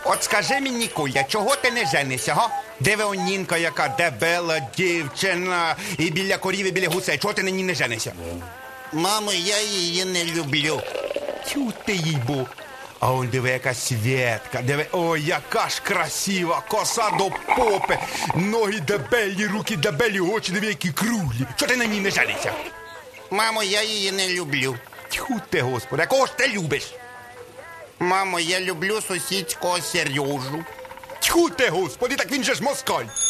От скажи мені, Куля, чого ти не женишся, га? Де Онінка, яка дебела дівчина, і біля корів, і біля гусей. Чого ти на ній не женишся? Мамо, я її не люблю. Тю ти їй бу. А он диви, яка Свєтка, диви, ой, яка ж красива, коса до попи, ноги дебелі, руки дебелі, очі диви, які круглі. Чого ти на ній не женишся? Мамо, я її не люблю. Тю ти, Господи, а кого ж ти любиш? Мамо, я люблю сусідського Сережу. Тьху ти, Господи, так він же ж москаль.